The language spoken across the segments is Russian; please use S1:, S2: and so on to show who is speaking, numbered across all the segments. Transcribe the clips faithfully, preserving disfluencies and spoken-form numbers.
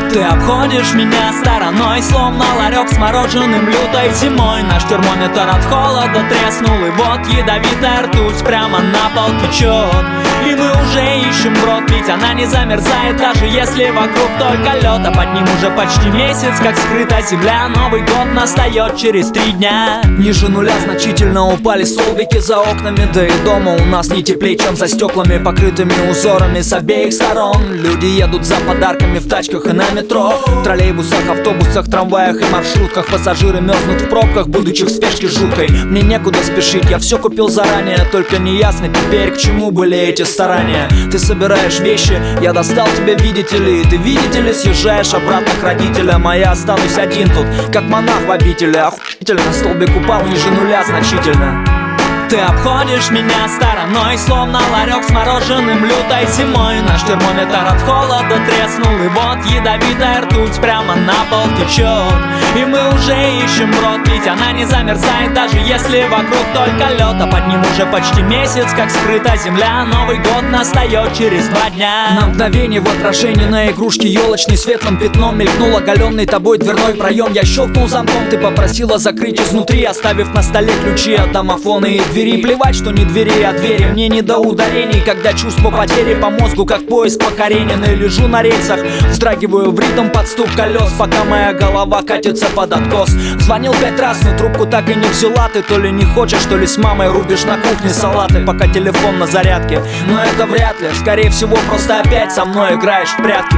S1: Ты обходишь меня стороной, словно ларек с мороженым лютой зимой. Наш термометр от холода треснул, и вот ядовитая ртуть прямо на пол течет. И мы уже ищем брод, ведь она не замерзает, даже если вокруг только лед. А под ним уже почти месяц, как скрыта земля. Новый год настает через три дня. Ниже нуля значительно упали столбики за окнами, да и дома у нас не теплее, чем за стеклами, покрытыми узорами с обеих сторон. Люди едут за подарками в тачках и на метро, в троллейбусах, автобусах, трамваях и маршрутках. Пассажиры мерзнут в пробках, будучи в спешке жуткой. Мне некуда спешить, я все купил заранее, только не ясно теперь, к чему были эти старания. Ты собираешь вещи, я достал тебя, видите ли. Ты, видите ли, съезжаешь обратно к родителям, а я останусь один тут, как монах в обители. Охуительно, столбик упал ниже нуля значительно. Ты обходишь меня стороной, словно ларек с мороженым лютой зимой. Наш термометр от холода треснул, и вот ядовитая ртуть прямо на пол течет. И мы уже ищем брод, ведь она не замерзает, даже если вокруг только лед. А под ним уже почти месяц, как скрыта земля. Новый год настает через два дня. На мгновение в отражении на игрушке елочный светлым пятном мелькнул оголенный тобой дверной проем. Я щелкнул замком, ты попросила закрыть изнутри, оставив на столе ключи от домофона и двери. Плевать, что не двери, а двери. Мне не до ударений, когда чувство потери по мозгу, как поезд покоренен. И лежу на рельсах, вздрагиваю в ритм под стук колес, пока моя голова катится под откос. Звонил пять раз, но трубку так и не взяла. Ты то ли не хочешь, то ли с мамой рубишь на кухне салаты, пока телефон на зарядке. Но это вряд ли, скорее всего просто опять со мной играешь в прятки.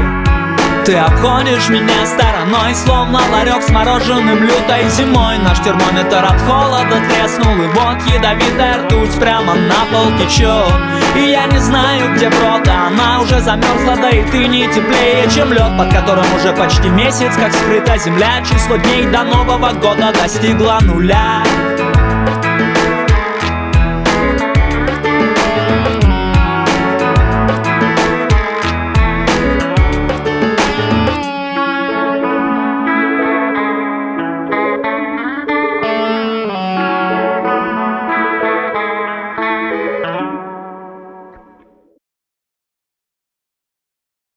S1: Ты обходишь меня стороной, словно ларек с мороженым лютой зимой. Наш термометр от холода треснул, и вот ядовитая ртуть прямо на пол течет. И я не знаю, где брод, а она уже замерзла, да и ты не теплее, чем лед, под которым уже почти месяц, как скрыта земля. Число дней до Нового года достигло нуля.